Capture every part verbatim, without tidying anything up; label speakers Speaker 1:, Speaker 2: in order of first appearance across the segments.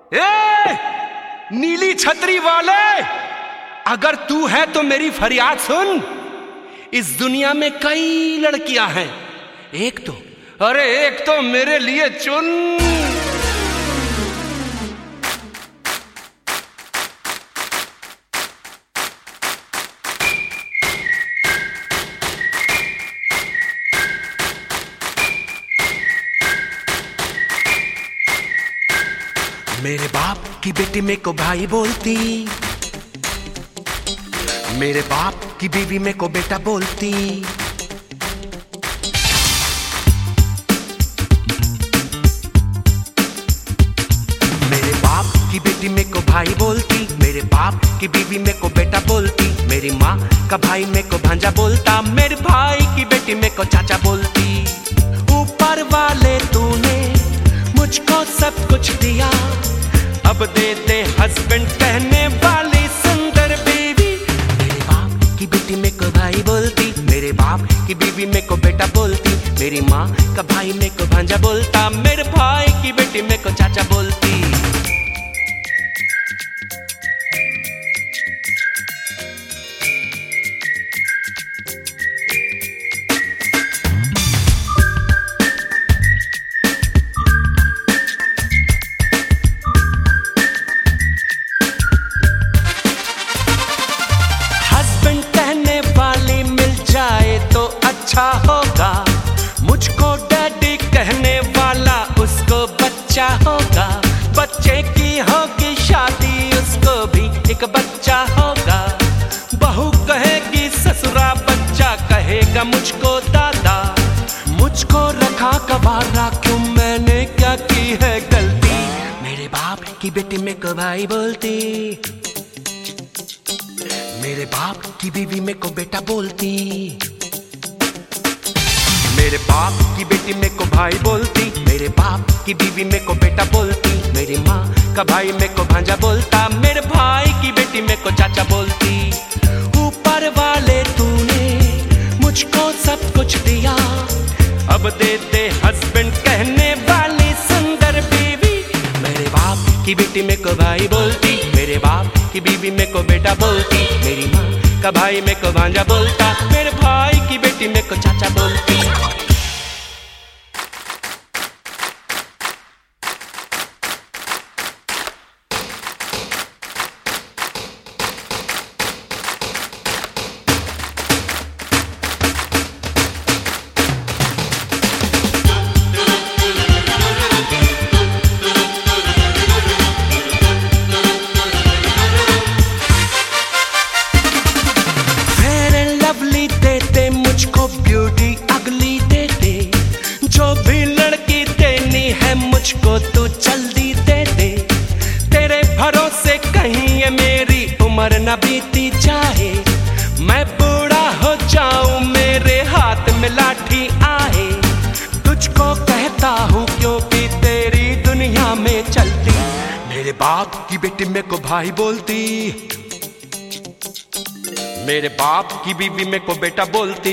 Speaker 1: ए, नीली छतरी वाले, अगर तू है तो मेरी फरियाद सुन। इस दुनिया में कई लड़कियां हैं, एक तो अरे एक तो मेरे लिए चुन। मेरे बाप की बेटी मेरे को भाई बोलती, मेरे बाप की बीवी मेरे को बेटा बोलती। मेरे बाप की बेटी मेरे को भाई बोलती, मेरे बाप की बीवी मेरे को बेटा बोलती। मेरी माँ का भाई मेरे को भांजा बोलता, मेरे भाई की बेटी मेरे को चाचा बोलती। ऊपर वाले तूने मुझको सब कुछ दिया, अब दे दे हस्बैंड कहने वाली सुंदर बीवी। मेरे बाप की बेटी मेरे को भाई बोलती, मेरे बाप की बीवी मेरे को बेटा बोलती। मेरी माँ का भाई मेरे को भांजा बोलता, मेरे भाई की बेटी मेरे को चाचा बोलती। तो अच्छा होगा, मुझको डैडी कहने वाला उसको बच्चा होगा। बच्चे की होगी शादी, उसको भी एक बच्चा होगा। बहू कहेगी ससुरा, बच्चा कहेगा मुझको दादा। मुझको रखा कबारा क्यों, मैंने क्या की है गलती। मेरे बाप की बेटी मेरे को भाई बोलती, मेरे बाप की बीवी मेरे को बेटा बोलती। मेरे बाप की बेटी मेरे को भाई बोलती, मेरे बाप की बीवी मेरे को बेटा बोलती। मेरी माँ का भाई मेरे को भांजा बोलता, मेरे भाई की बेटी मेरे को चाचा बोलती। ऊपर वाले तूने मुझको सब कुछ दिया, अब दे दे हस्बैंड कहने वाली सुंदर बीवी। मेरे बाप की बेटी मेरे को भाई बोलती, मेरे बाप की बीवी मेरे को बेटा बोलती। मेरी माँ का भाई मेरे को भांजा बोलता, मेरे भाई की बेटी मेरे को चाचा बोलती। मुझको ब्यूटी अगली दे दे, जो भी लड़की देनी है मुझको तू जल्दी दे दे। तेरे भरोसे कहीं ये मेरी उम्र न बीती जाए, मैं बूढ़ा हो जाऊं मेरे हाथ में लाठी आए। तुझको कहता हूँ क्योंकि तेरी दुनिया में चलती। मेरे बाप की बेटी मेरे को भाई बोलती, मेरे बाप की बीवी मेरे को बेटा बोलती।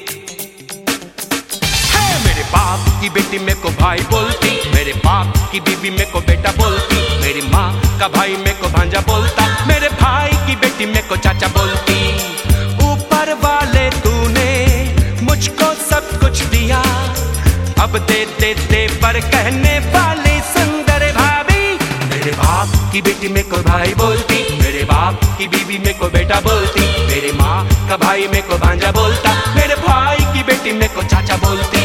Speaker 1: है मेरे बाप की बेटी मेरे को भाई बोलती, मेरे बाप की बीवी मेरे को बेटा बोलती। मेरी माँ का भाई मेरे को भांजा बोलता, मेरे भाई की बेटी मेरे को चाचा बोलती। ऊपर वाले तूने मुझको सब कुछ दिया, अब दे दे दे पर कहने वाली सुंदर भाभी। मेरे बाप की बेटी मेरे को भाई बोलती, मेरे बाप की बीवी मेरे को बेटा बोलती। मेरी माँ का भाई मेरे को भांजा बोलता, मेरे भाई की बेटी मेरे को चाचा बोलती।